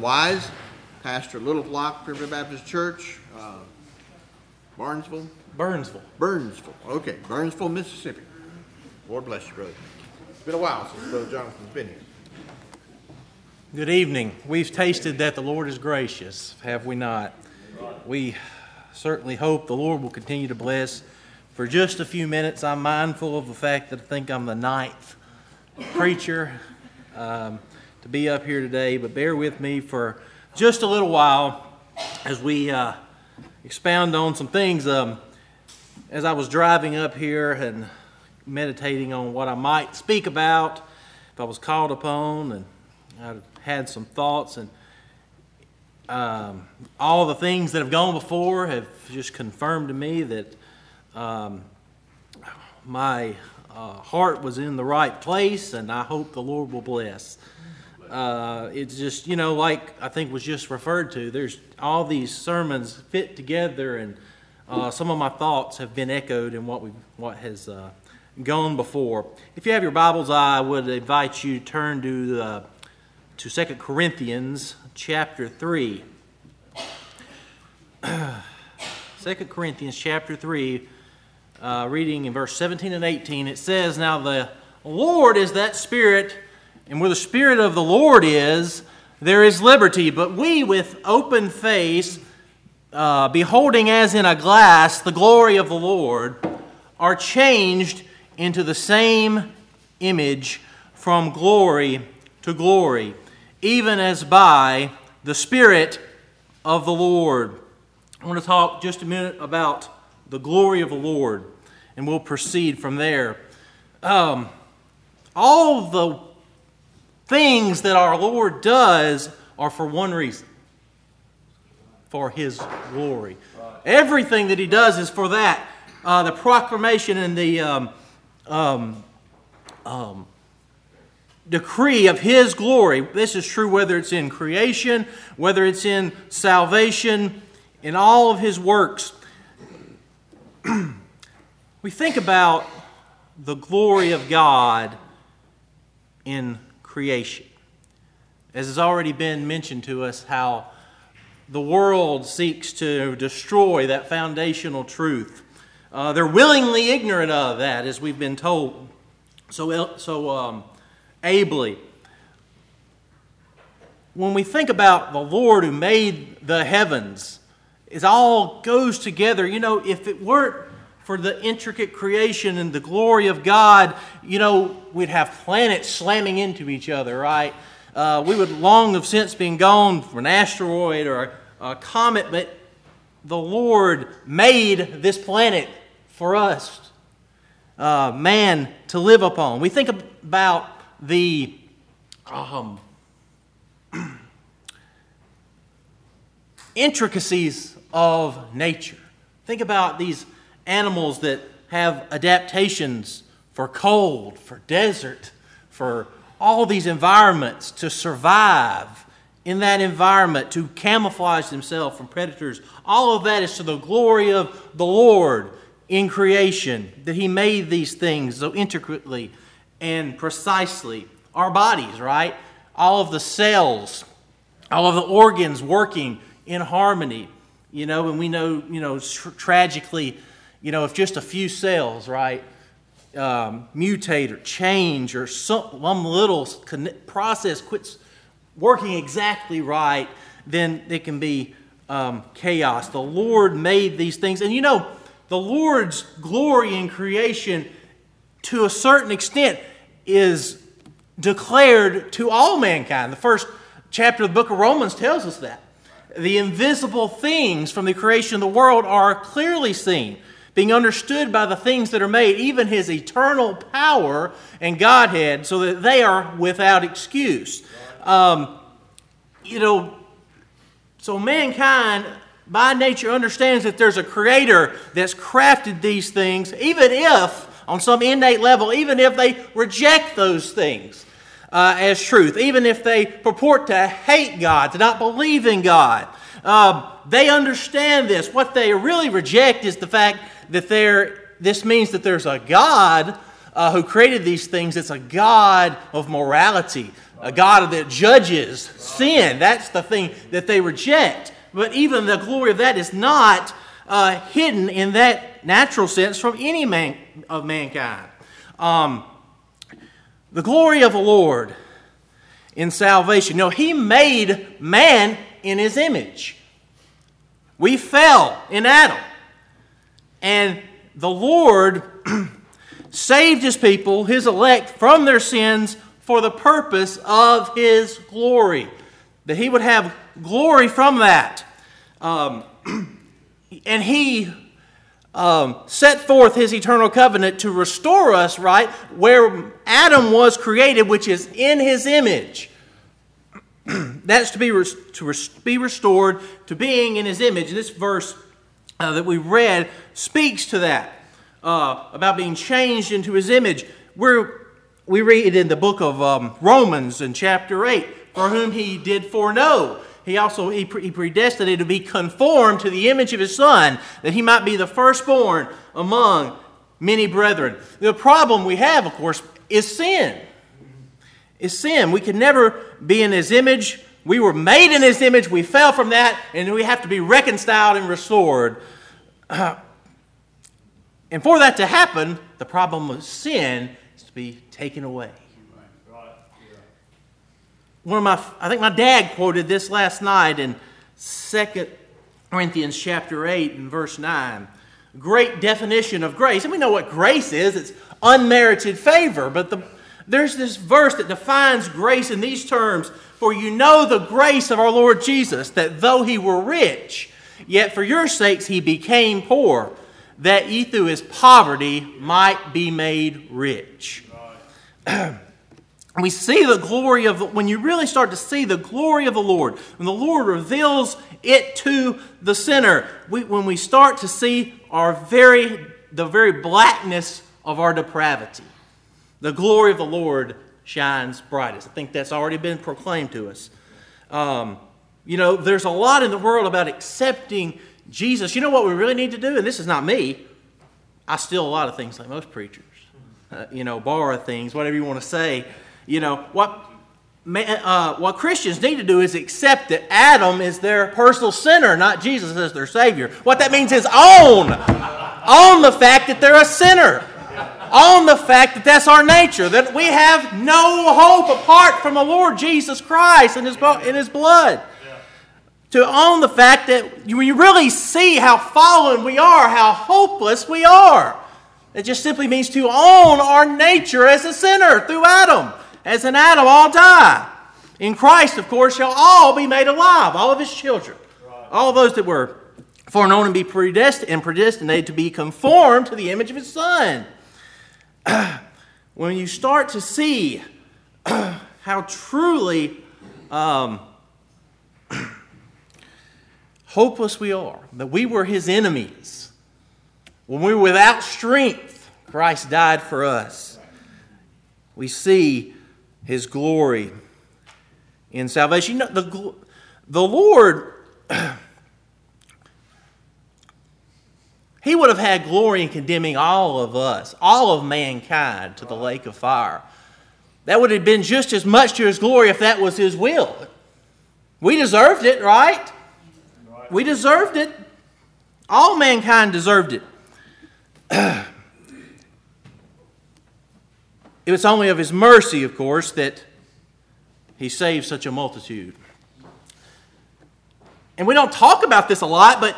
Wise, pastor of Little Flock Primitive Baptist Church, Burnsville. Okay, Burnsville, Mississippi. Lord bless you, brother. It's been a while since Brother Jonathan's been here. Good evening. We've tasted that the Lord is gracious, have we not? We certainly hope the Lord will continue to bless. For just a few minutes, I'm mindful of the fact that I think I'm the 9th preacher to be up here today, but bear with me for just a little while as we expound on some things. As I was driving up here and meditating on what I might speak about, if I was called upon, and I had some thoughts, and all the things that have gone before have just confirmed to me that my heart was in the right place, and I hope the Lord will bless. It's just, like I think was just referred to, there's all these sermons fit together, and some of my thoughts have been echoed in what has gone before. If you have your Bibles, I would invite you to turn to 2 Corinthians chapter 3. 2 Corinthians chapter 3, reading in verse 17 and 18, it says, "Now the Lord is that Spirit, and where the Spirit of the Lord is, there is liberty. But we with open face, beholding as in a glass the glory of the Lord, are changed into the same image from glory to glory, even as by the Spirit of the Lord." I want to talk just a minute about the glory of the Lord, and we'll proceed from there. All the things that our Lord does are for one reason: for His glory. Everything that He does is for that. The proclamation and the decree of His glory. This is true whether it's in creation, whether it's in salvation, in all of His works. We think about the glory of God in creation. As has already been mentioned to us, how the world seeks to destroy that foundational truth. They're willingly ignorant of that, as we've been told so ably. When we think about the Lord who made the heavens, it all goes together. If it weren't for the intricate creation and the glory of God, we'd have planets slamming into each other, right? We would long have since been gone from an asteroid or a comet, but the Lord made this planet for us, man, to live upon. We think about the intricacies of nature. Think about these animals that have adaptations for cold, for desert, for all these environments, to survive in that environment, to camouflage themselves from predators. All of that is to the glory of the Lord in creation, that He made these things so intricately and precisely. Our bodies, right? All of the cells, all of the organs working in harmony. And we know, tragically, if just a few cells, right, mutate or change, or some little process quits working exactly right, then it can be chaos. The Lord made these things. And the Lord's glory in creation, to a certain extent, is declared to all mankind. The first chapter of the book of Romans tells us that. The invisible things from the creation of the world are clearly seen, being understood by the things that are made, even His eternal power and Godhead, so that they are without excuse. So mankind by nature understands that there's a Creator that's crafted these things, even if, on some innate level, even if they reject those things as truth, even if they purport to hate God, to not believe in God. They understand this. What they really reject is the fact that this means that there's a God who created these things. It's a God of morality, a God that judges sin. That's the thing that they reject. But even the glory of that is not hidden in that natural sense from any man of mankind. The glory of the Lord in salvation. He made man in His image. We fell in Adam. And the Lord saved His people, His elect, from their sins for the purpose of His glory. That He would have glory from that. And He set forth His eternal covenant to restore us, right, where Adam was created, which is in His image. That's to be restored to being in His image. And this verse that we read speaks to that, about being changed into His image. We read in the book of Romans in chapter 8, for whom He did foreknow. He predestinated to be conformed to the image of His Son, that He might be the firstborn among many brethren. The problem we have, of course, is sin. We can never be in His image. We were made in His image. We fell from that, and we have to be reconciled and restored. And for that to happen, the problem of sin is to be taken away. I think my dad quoted this last night in 2 Corinthians chapter 8 and verse 9. Great definition of grace. And we know what grace is. It's unmerited favor. But there's this verse that defines grace in these terms. For you know the grace of our Lord Jesus, that though He were rich, yet for your sakes He became poor, that ye through His poverty might be made rich. We see the glory of, when you really start to see the glory of the Lord, when the Lord reveals it to the sinner, when we start to see the very blackness of our depravity, the glory of the Lord shines brightest. I think that's already been proclaimed to us. There's a lot in the world about accepting Jesus. You know what we really need to do? And this is not me. I steal a lot of things like most preachers. Borrow things, whatever you want to say. What Christians need to do is accept that Adam is their personal sinner, not Jesus as their Savior. What that means is own the fact that they're a sinner. Own the fact that that's our nature, that we have no hope apart from the Lord Jesus Christ and His blood. To own the fact that we really see how fallen we are, how hopeless we are. It just simply means to own our nature as a sinner through Adam. As in Adam, all die. In Christ, of course, shall all be made alive, all of His children. Right. All those that were foreknown and be predestinated to be conformed to the image of His Son. When you start to see how truly hopeless we are, that we were His enemies, when we were without strength, Christ died for us. We see His glory in salvation. The Lord, He would have had glory in condemning all of us, all of mankind, to the lake of fire. That would have been just as much to His glory if that was His will. We deserved it, right? We deserved it. All mankind deserved it. It was only of His mercy, of course, that He saved such a multitude. And we don't talk about this a lot, but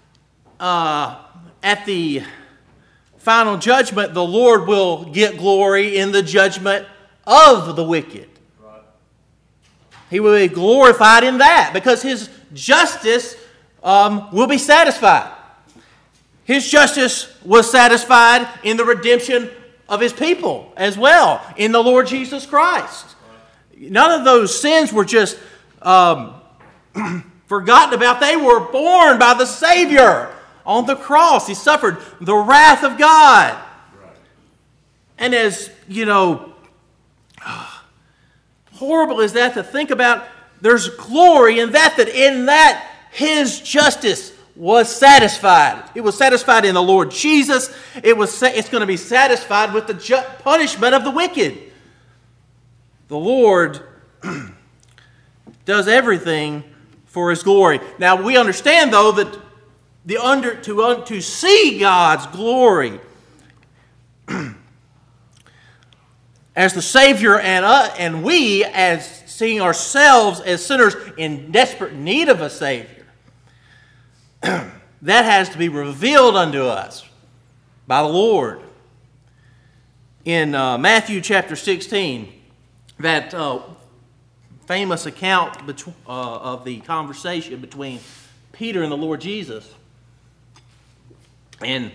at the final judgment, the Lord will get glory in the judgment of the wicked. Right. He will be glorified in that because His justice will be satisfied. His justice was satisfied in the redemption of His people as well, in the Lord Jesus Christ. None of those sins were just forgotten about. They were borne by the Savior on the cross. He suffered the wrath of God. And as, horrible is that to think about, there's glory in that in that His justice was satisfied. It was satisfied in the Lord Jesus. It's going to be satisfied with the punishment of the wicked. The Lord does everything for His glory. Now we understand, though, that to see God's glory as the Savior and we as seeing ourselves as sinners in desperate need of a Savior, that has to be revealed unto us by the Lord. In Matthew chapter 16, that famous account of the conversation between Peter and the Lord Jesus. And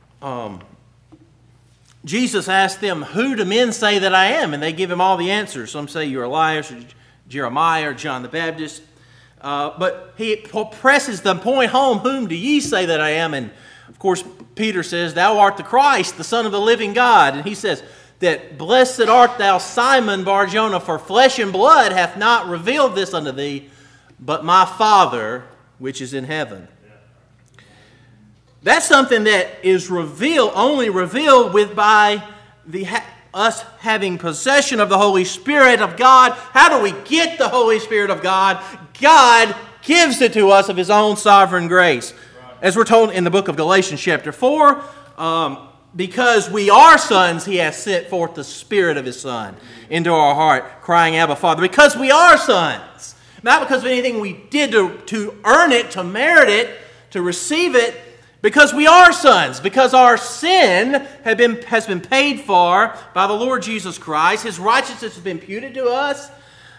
Jesus asked them, "Who do men say that I am?" And they give him all the answers. Some say you're Elias, or Jeremiah, or John the Baptist. But he presses the point home, "Whom do ye say that I am?" And of course, Peter says, "Thou art the Christ, the Son of the living God." And he says that, "Blessed art thou, Simon Bar-Jonah, for flesh and blood hath not revealed this unto thee, but my Father which is in heaven." That's something that is only revealed by us having possession of the Holy Spirit of God. How do we get the Holy Spirit of God? God gives it to us of His own sovereign grace. As we're told in the book of Galatians chapter 4, because we are sons, He has sent forth the Spirit of His Son into our heart, crying, "Abba, Father." Because we are sons. Not because of anything we did to earn it, to merit it, to receive it. Because we are sons. Because our sin has been paid for by the Lord Jesus Christ. His righteousness has been imputed to us.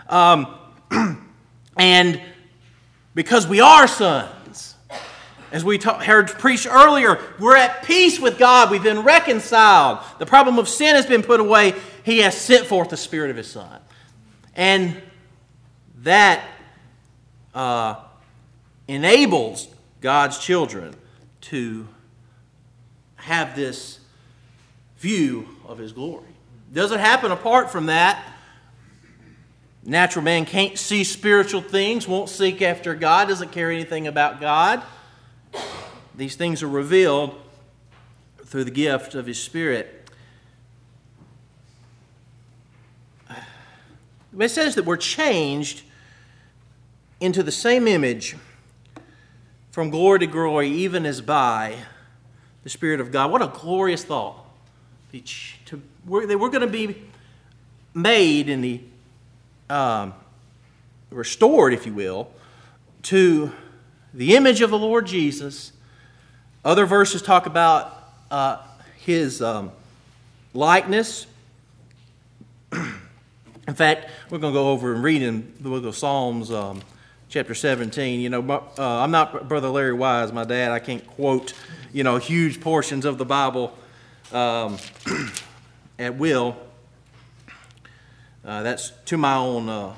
And because we are sons, as we heard preached earlier, we're at peace with God. We've been reconciled. The problem of sin has been put away. He has sent forth the Spirit of His Son. And that enables God's children to have this view of His glory. Doesn't happen apart from that. Natural man can't see spiritual things, won't seek after God, doesn't care anything about God. These things are revealed through the gift of His Spirit. It says that we're changed into the same image from glory to glory, even as by the Spirit of God. What a glorious thought. We're going to be made in the restored, if you will, to the image of the Lord Jesus. Other verses talk about His likeness. In fact, we're going to go over and read in the book of Psalms, chapter 17. You know, I'm not Brother Larry Wise, my dad. I can't quote, huge portions of the Bible at will. That's to my own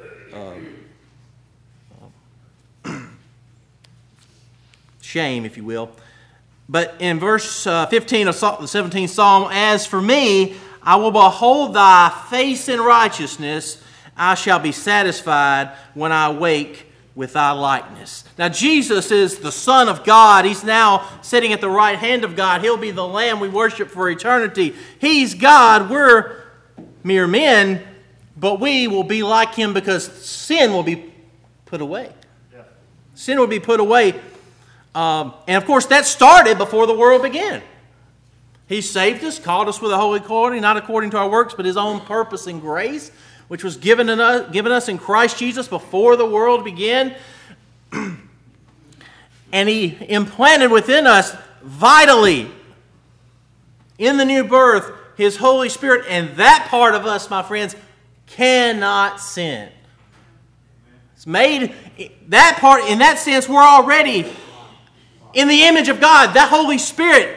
shame, if you will. But in verse 15 of the 17th Psalm, "As for me, I will behold thy face in righteousness. I shall be satisfied when I wake with thy likeness." Now, Jesus is the Son of God. He's now sitting at the right hand of God. He'll be the Lamb we worship for eternity. He's God. We're mere men, but we will be like Him because sin will be put away. Yeah. Sin will be put away. And of course, that started before the world began. He saved us, called us with a holy calling, not according to our works, but His own purpose and grace, which was given us in Christ Jesus before the world began. And He implanted within us vitally, in the new birth, His Holy Spirit. And that part of us, my friends, cannot sin. It's made, that part, in that sense, we're already in the image of God. That Holy Spirit,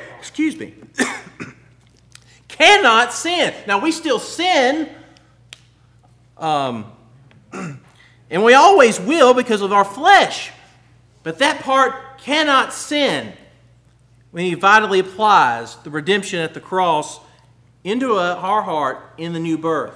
cannot sin. Now, we still sin, and we always will because of our flesh. But that part cannot sin when He vitally applies the redemption at the cross into our heart in the new birth.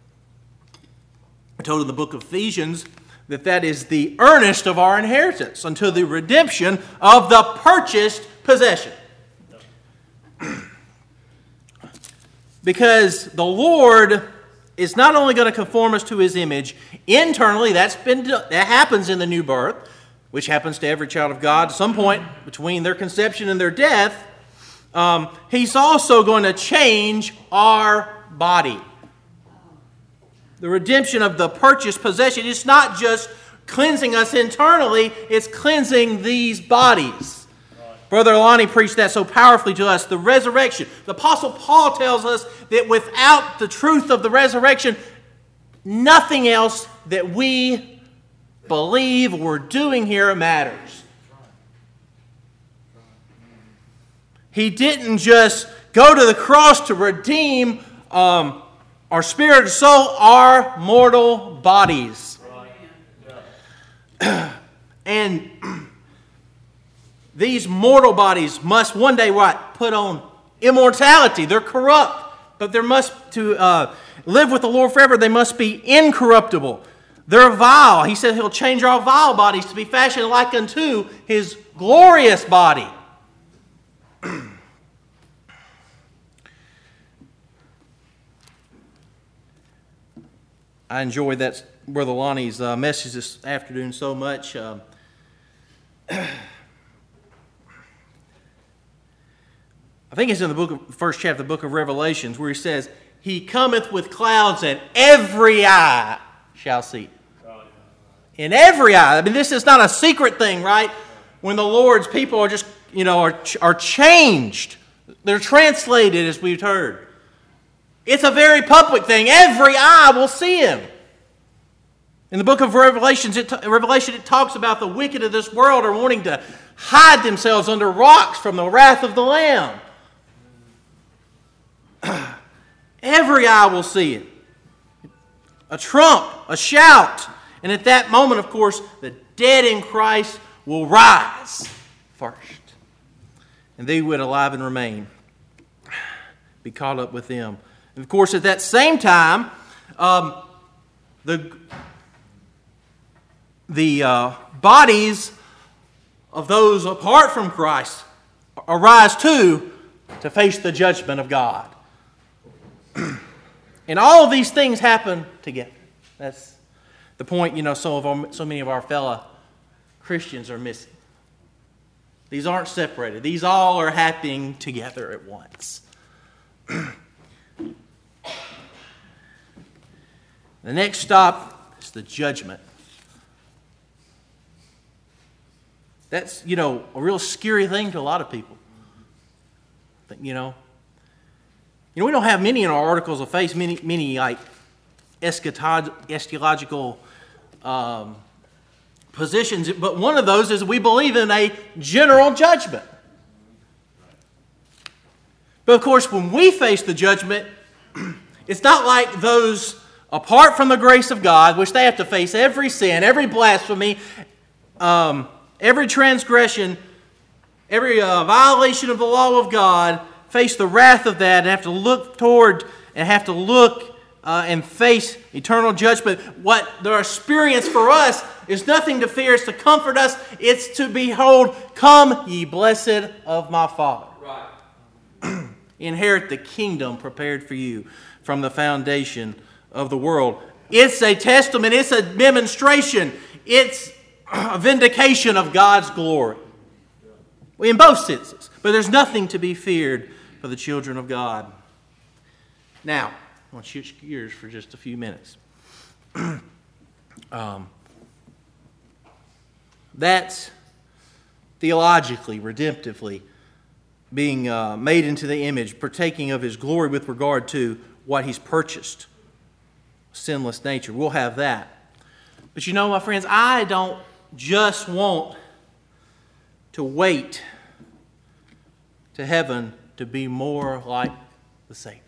I told in the book of Ephesians that is the earnest of our inheritance until the redemption of the purchased possession. Because the Lord is not only going to conform us to His image internally, that happens in the new birth, which happens to every child of God at some point between their conception and their death. He's also going to change our body. The redemption of the purchased possession is not just cleansing us internally, it's cleansing these bodies. Brother Lonnie preached that so powerfully to us. The resurrection. The Apostle Paul tells us that without the truth of the resurrection, nothing else that we believe we're doing here matters. He didn't just go to the cross to redeem our spirit and soul, our mortal bodies. And these mortal bodies must one day put on immortality. They're corrupt, but to live with the Lord forever, they must be incorruptible. They're vile. He said He'll change our vile bodies to be fashioned like unto His glorious body. I enjoyed that Brother Lonnie's message this afternoon so much. I think it's in the first chapter of the book of Revelations, where he says, He cometh with clouds, and every eye shall see. In every eye. I mean, this is not a secret thing, right? When the Lord's people are just, are changed. They're translated, as we've heard. It's a very public thing. Every eye will see Him. In the book of Revelation, it talks about the wicked of this world are wanting to hide themselves under rocks from the wrath of the Lamb. Every eye will see Him. A trump, a shout. And at that moment, of course, the dead in Christ will rise first. And they would alive and remain be caught up with them. And of course, at that same time, the bodies of those apart from Christ arise too to face the judgment of God. And all of these things happen together. That's the point, so many of our fellow Christians are missing. These aren't separated. These all are happening together at once. The next stop is the judgment. That's, a real scary thing to a lot of people. We don't have many in our articles of faith, many like eschatological positions, but one of those is we believe in a general judgment. But of course, when we face the judgment, it's not like those apart from the grace of God, which they have to face every sin, every blasphemy, every transgression, every violation of the law of God, face the wrath of that and have to look toward and and face eternal judgment. What the experience for us is nothing to fear. It's to comfort us. It's to behold, come ye blessed of my Father. Right. Inherit the kingdom prepared for you from the foundation of the world. It's a testament. It's a demonstration. It's a vindication of God's glory. In both senses. But there's nothing to be feared for the children of God. Now, I want to switch gears for just a few minutes. That's theologically, redemptively, being made into the image, partaking of His glory with regard to what He's purchased. Sinless nature. We'll have that. But my friends, I don't just want to wait to heaven to be more like the Savior.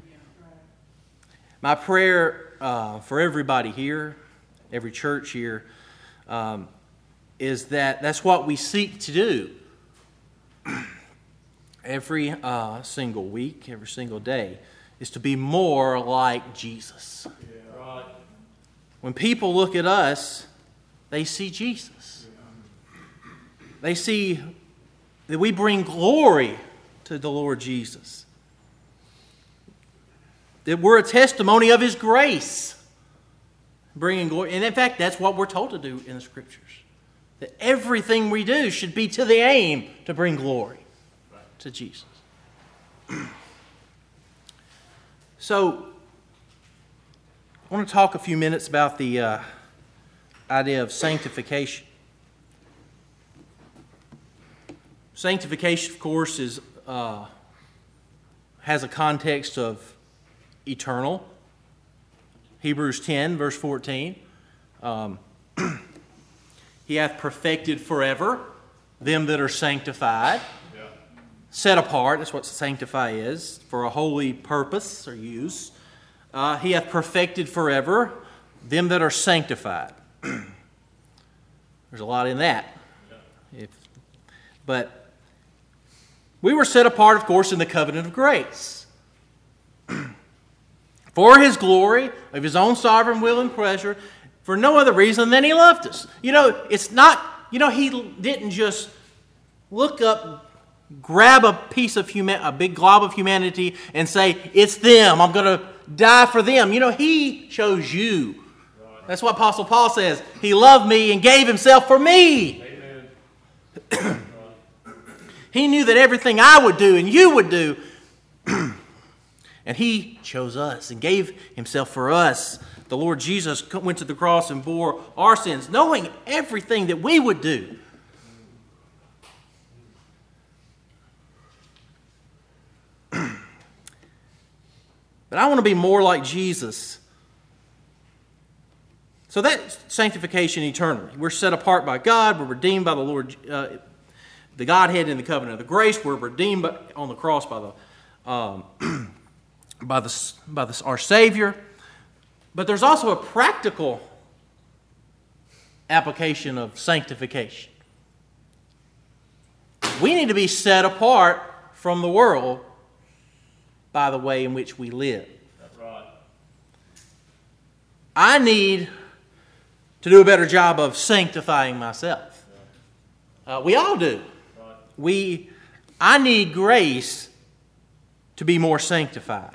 My prayer for everybody here, every church here, is that that's what we seek to do every single week, every single day, is to be more like Jesus. Yeah. Right. When people look at us, they see Jesus. They see that we bring glory to the Lord Jesus. that we're a testimony of His grace, bringing glory. And in fact, that's what we're told to do in the Scriptures. That everything we do should be to the aim to bring glory to Jesus. So, I want to talk a few minutes about the idea of sanctification. Sanctification, of course, has a context of eternal. Hebrews 10, verse 14. He hath perfected forever them that are sanctified. Yeah. Set apart, that's what sanctify is, for a holy purpose or use. He hath perfected forever them that are sanctified. There's a lot in that. Yeah. But we were set apart, of course, in the covenant of grace. For His glory, of His own sovereign will and pleasure, for no other reason than He loved us. It's not, He didn't just look up, grab a piece of a big glob of humanity and say, it's them, I'm going to die for them. He chose you. That's what Apostle Paul says. He loved me and gave Himself for me. Amen. He knew that everything I would do and you would do, and He chose us and gave Himself for us. The Lord Jesus went to the cross and bore our sins, knowing everything that we would do. But I want to be more like Jesus. So that's sanctification eternally. We're set apart by God. We're redeemed by the Lord, the Godhead in the covenant of the grace. We're redeemed on the cross by our Savior. But there's also a practical application of sanctification. We need to be set apart from the world by the way in which we live. That's right. I need to do a better job of sanctifying myself. We all do. Right. I need grace to be more sanctified.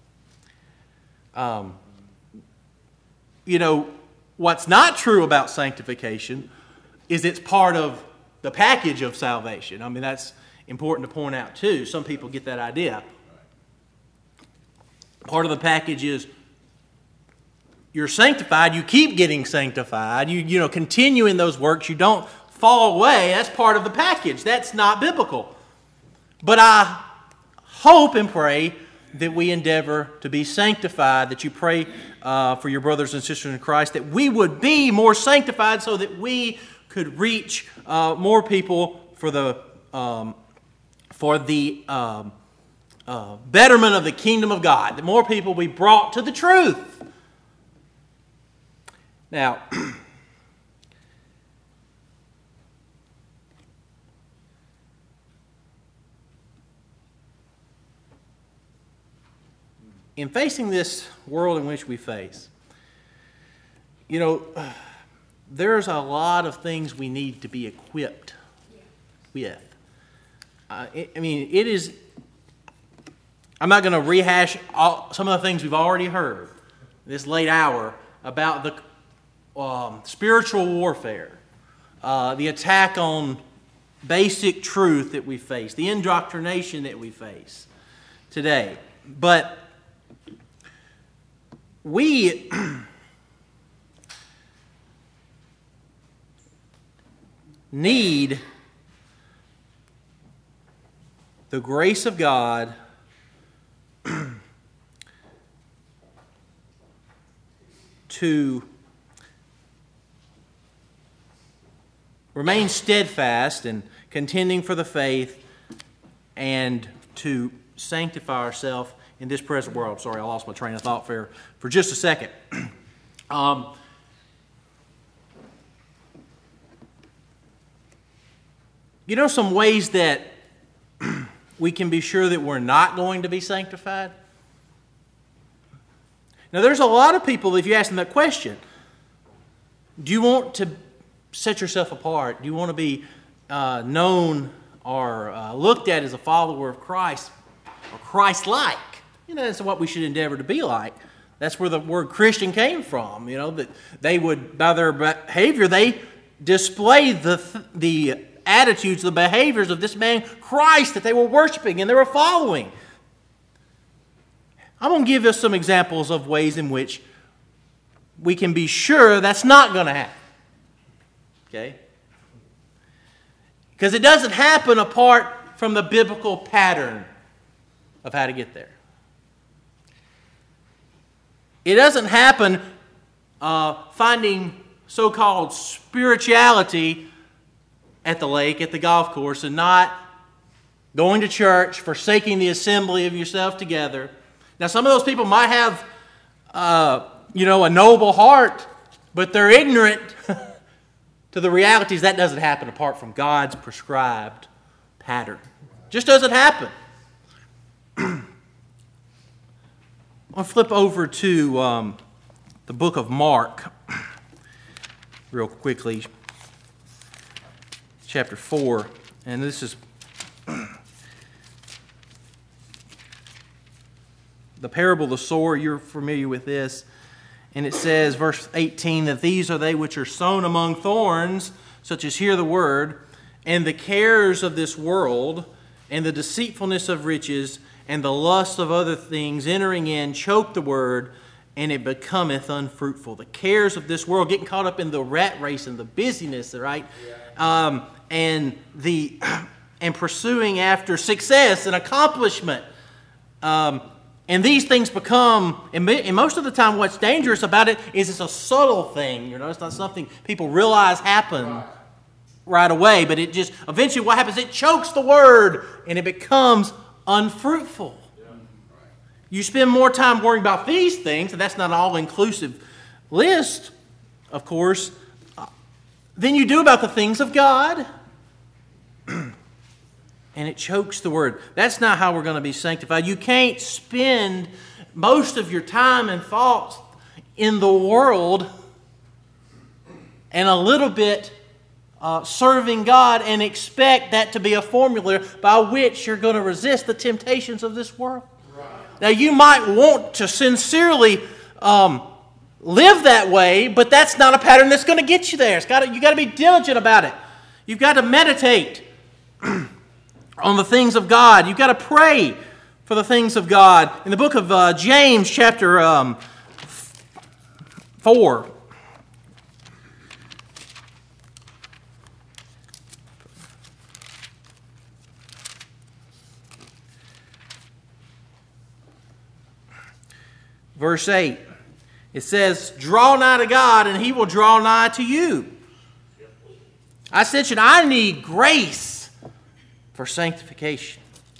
What's not true about sanctification is it's part of the package of salvation. I mean, that's important to point out too. Some people get that idea. Part of the package is you're sanctified, you keep getting sanctified, you continue in those works, you don't fall away. That's part of the package. That's not biblical. But I hope and pray that we endeavor to be sanctified, that you pray for your brothers and sisters in Christ, that we would be more sanctified so that we could reach more people for the betterment of the kingdom of God, that more people be brought to the truth. Now, in facing this world in which we face, there's a lot of things we need to be equipped with. It is. I'm not going to rehash some of the things we've already heard this late hour about the spiritual warfare, the attack on basic truth that we face, the indoctrination that we face today. But we need the grace of God to remain steadfast and contending for the faith and to sanctify ourselves in this present world. Sorry, I lost my train of thought for just a second. Some ways that we can be sure that we're not going to be sanctified? Now, there's a lot of people, if you ask them that question, do you want to set yourself apart? Do you want to be known or looked at as a follower of Christ or Christ-like? That's what we should endeavor to be like. That's where the word Christian came from. That they would, by their behavior, they display the attitudes, the behaviors of this man Christ that they were worshiping and they were following. I'm going to give us some examples of ways in which we can be sure that's not going to happen. Okay? Because it doesn't happen apart from the biblical pattern of how to get there. It doesn't happen finding so-called spirituality at the lake, at the golf course, and not going to church, forsaking the assembly of yourself together. Now, some of those people might have, a noble heart, but they're ignorant to the realities. That doesn't happen apart from God's prescribed pattern. Just doesn't happen. I'll flip over to the book of Mark real quickly, chapter 4, and this is the parable of the sower. You're familiar with this. And it says, verse 18, that these are they which are sown among thorns, such as hear the word, and the cares of this world, and the deceitfulness of riches, and the lust of other things entering in, choke the word, and it becometh unfruitful. The cares of this world, getting caught up in the rat race and the busyness, right? And pursuing after success and accomplishment. And these things become, and most of the time what's dangerous about it is it's a subtle thing. It's not something people realize happen right away, but it just, eventually what happens, it chokes the word and it becomes unfruitful. You spend more time worrying about these things, and that's not an all-inclusive list, of course, than you do about the things of God. And it chokes the word. That's not how we're going to be sanctified. You can't spend most of your time and thoughts in the world and a little bit serving God and expect that to be a formula by which you're going to resist the temptations of this world. Right. Now, you might want to sincerely live that way, but that's not a pattern that's going to get you there. You've got to be diligent about it. You've got to meditate on the things of God. You've got to pray for the things of God. In the book of James, chapter 4, verse 8, it says, "Draw nigh to God, and He will draw nigh to you." I said, I need grace for sanctification.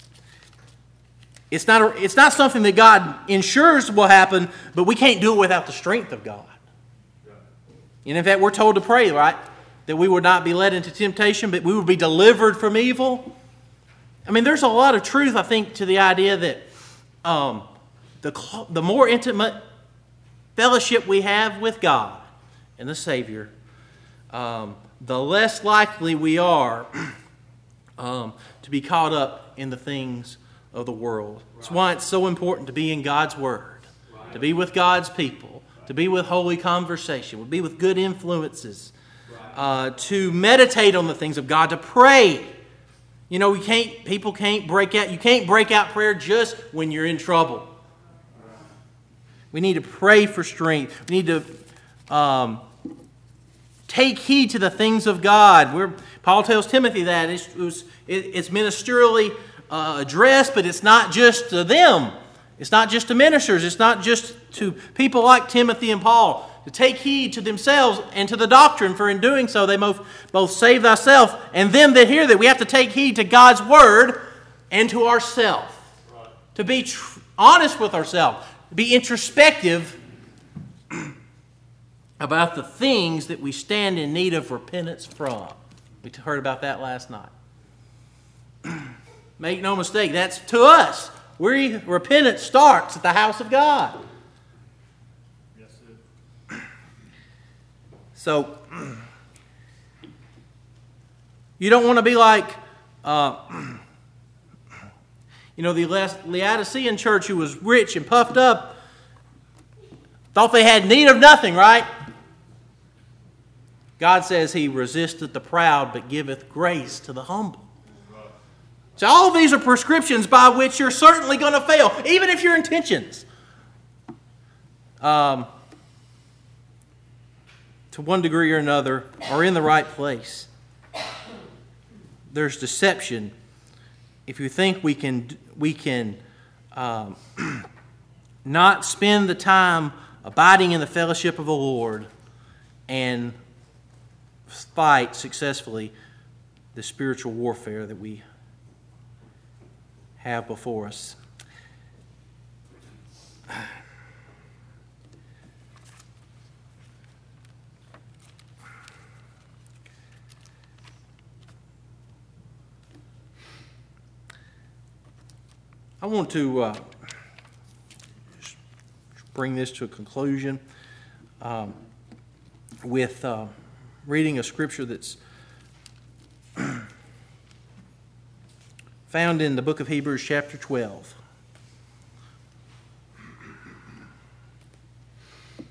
It's not something that God ensures will happen, but we can't do it without the strength of God. And in fact, we're told to pray, right? That we would not be led into temptation, but we would be delivered from evil. I mean, there's a lot of truth, I think, to the idea that the more intimate fellowship we have with God and the Savior, the less likely we are to be caught up in the things of the world. That's why it's so important to be in God's Word, to be with God's people, to be with holy conversation, to be with good influences, to meditate on the things of God, to pray. People can't break out. You can't break out prayer just when you're in trouble. We need to pray for strength. We need to take heed to the things of God. Paul tells Timothy that it's ministerially addressed, but it's not just to them. It's not just to ministers. It's not just to people like Timothy and Paul. To take heed to themselves and to the doctrine, for in doing so they both save thyself and them that hear that. We have to take heed to God's Word and to ourselves. Right. To be honest with ourselves. To be introspective about the things that we stand in need of repentance from. We heard about that last night. Make no mistake, that's to us. Repentance starts at the house of God. Yes, sir. So, you don't want to be like, The Laodicean church, who was rich and puffed up, thought they had need of nothing, right? God says He resisteth the proud, but giveth grace to the humble. So all of these are prescriptions by which you're certainly going to fail, even if your intentions, to one degree or another, are in the right place. There's deception if you think we can not spend the time abiding in the fellowship of the Lord and fight successfully the spiritual warfare that we have before us. I want to bring this to a conclusion with reading a scripture that's found in the book of Hebrews, chapter 12. It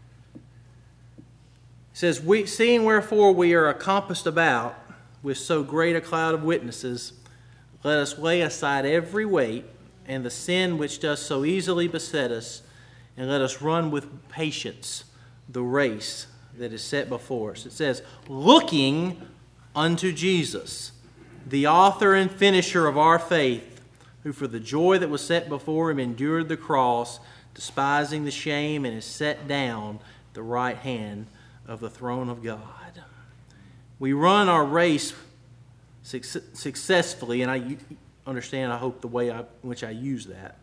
says, Seeing wherefore we are encompassed about with so great a cloud of witnesses, let us lay aside every weight and the sin which does so easily beset us, and let us run with patience the race that is set before us. It says, looking unto Jesus, the author and finisher of our faith, who for the joy that was set before him endured the cross, despising the shame, and is set down at the right hand of the throne of God. We run our race successfully, and I understand, I hope, the way in which I use that.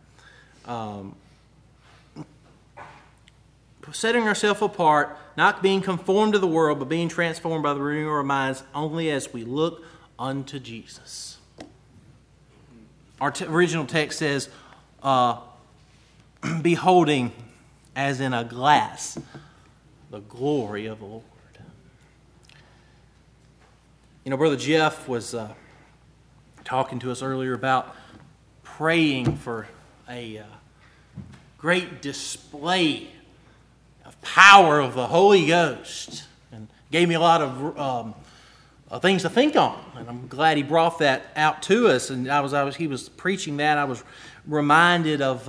Setting ourselves apart, not being conformed to the world, but being transformed by the renewing of our minds, only as we look unto Jesus. Our original text says, beholding as in a glass the glory of the Lord. Brother Jeff was talking to us earlier about praying for a great display of power of the Holy Ghost, and gave me a lot of things to think on. And I'm glad he brought that out to us. And he was preaching that. I was reminded of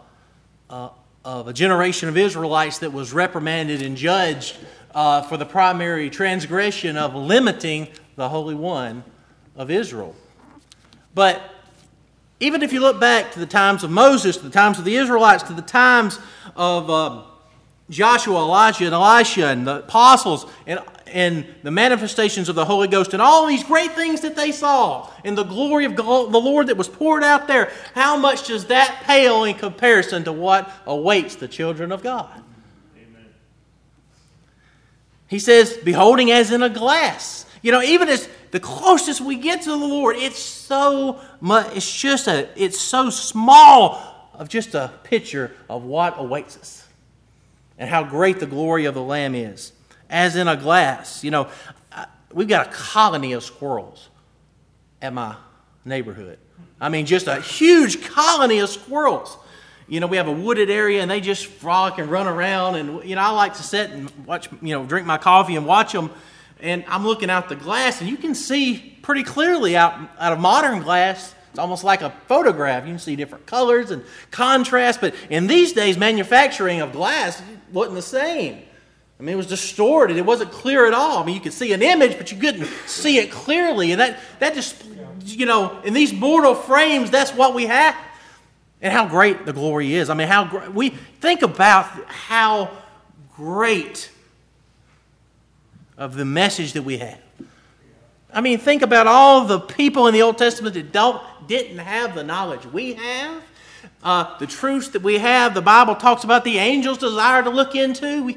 a generation of Israelites that was reprimanded and judged for the primary transgression of limiting the Holy One of Israel. But even if you look back to the times of Moses, to the times of the Israelites, to the times of Joshua, Elijah, and Elisha, and the apostles, and the manifestations of the Holy Ghost, and all these great things that they saw, and the glory of the Lord that was poured out there, how much does that pale in comparison to what awaits the children of God? Amen. He says, beholding as in a glass. Even as the closest we get to the Lord, it's so much. It's so small of just a picture of what awaits us, and how great the glory of the Lamb is. As in a glass. We've got a colony of squirrels at my neighborhood. Just a huge colony of squirrels. We have a wooded area, and they just frolic and run around. And, I like to sit and watch, drink my coffee and watch them. And I'm looking out the glass, and you can see pretty clearly out of modern glass. It's almost like a photograph. You can see different colors and contrast. But in these days, manufacturing of glass wasn't the same. It was distorted. It wasn't clear at all. You could see an image, but you couldn't see it clearly. And that just, in these mortal frames, that's what we have. And how great the glory is. We think about how great of the message that we have. Think about all the people in the Old Testament that didn't have the knowledge we have. The truths that we have, the Bible talks about the angels desire to look into.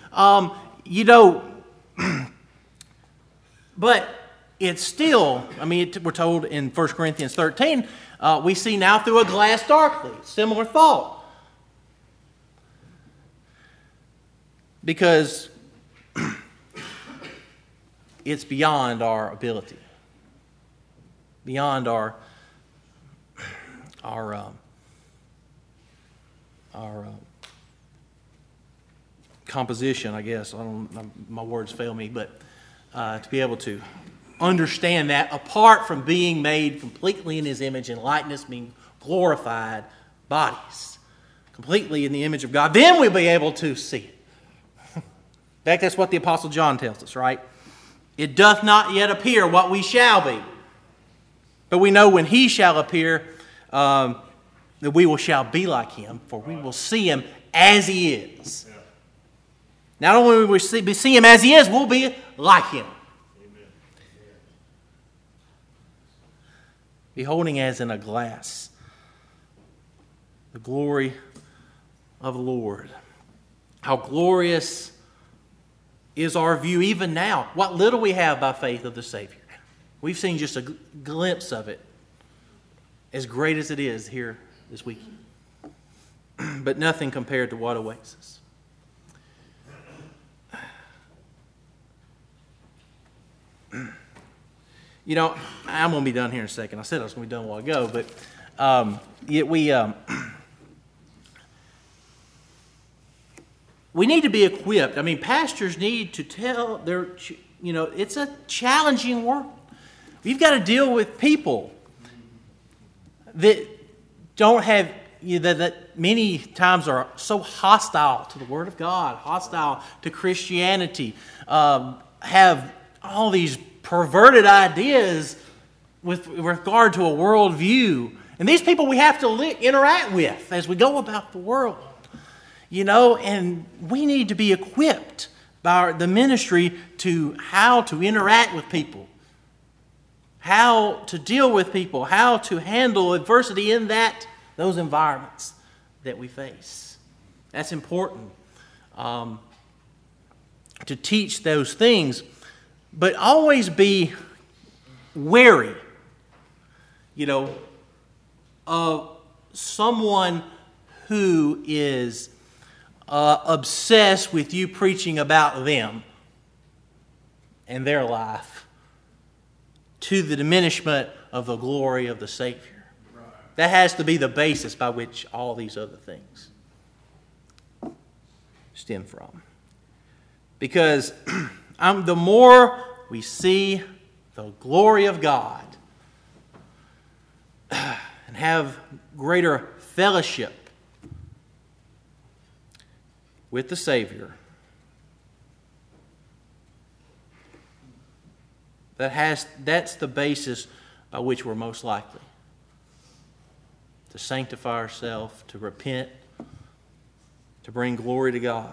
But it's still, we're told in 1 Corinthians 13, we see now through a glass darkly. Similar thought. Because it's beyond our ability. Beyond our our composition, I guess. My words fail me, but to be able to understand that apart from being made completely in His image and likeness, being glorified bodies, completely in the image of God, then we'll be able to see it. In fact, that's what the Apostle John tells us, right? It doth not yet appear what we shall be, but we know when He shall appear, that we shall be like Him, for we will see Him as He is. Yeah. Not only will we see Him as He is, we'll be like Him. Amen. Beholding as in a glass the glory of the Lord. How glorious is our view even now. What little we have by faith of the Savior. We've seen just a glimpse of it, as great as it is here this week. But nothing compared to what awaits us. You know, I'm going to be done here in a second. I said I was going to be done a while ago, but we need to be equipped. I mean, pastors need to tell their, it's a challenging work. We've got to deal with people that don't have, that many times are so hostile to the Word of God, hostile to Christianity, have all these perverted ideas with regard to a worldview. And these people we have to interact with as we go about the world. And we need to be equipped by the ministry to how to interact with people, how to deal with people, how to handle adversity in those environments that we face. That's important to teach those things, but always be wary, of someone who is obsessed with you preaching about them and their life to the diminishment of the glory of the Savior. Right. That has to be the basis by which all these other things stem from. Because the more we see the glory of God and have greater fellowship with the Savior, that's the basis by which we're most likely to sanctify ourselves, to repent, to bring glory to God.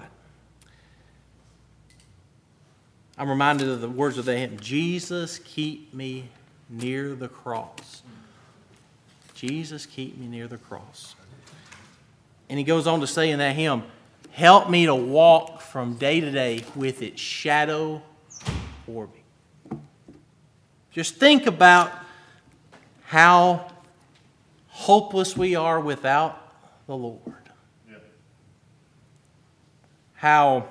I'm reminded of the words of the hymn, Jesus, keep me near the cross. Jesus, keep me near the cross. And he goes on to say in that hymn, help me to walk from day to day with its shadow o'er me. Just think about how hopeless we are without the Lord. Yeah. How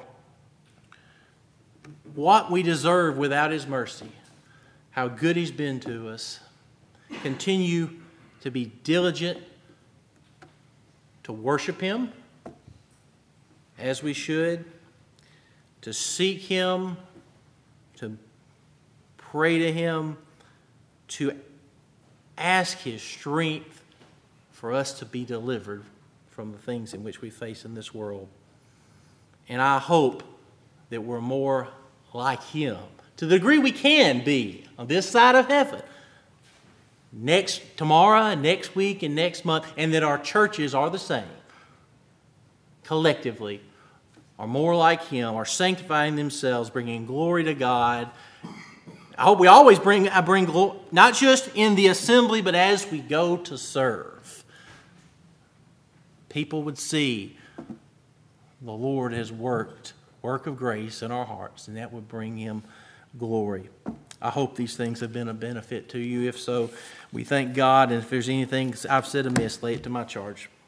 what we deserve without His mercy. How good He's been to us. Continue to be diligent to worship Him as we should, to seek Him, to pray to Him, to ask His strength for us to be delivered from the things in which we face in this world. And I hope that we're more like Him, to the degree we can be on this side of heaven, tomorrow, next week, and next month, and that our churches are the same. Collectively, are more like Him, are sanctifying themselves, bringing glory to God. I hope we always bring glory, not just in the assembly, but as we go to serve. People would see the Lord has work of grace in our hearts, and that would bring Him glory. I hope these things have been a benefit to you. If so, we thank God, and if there's anything I've said amiss, lay it to my charge.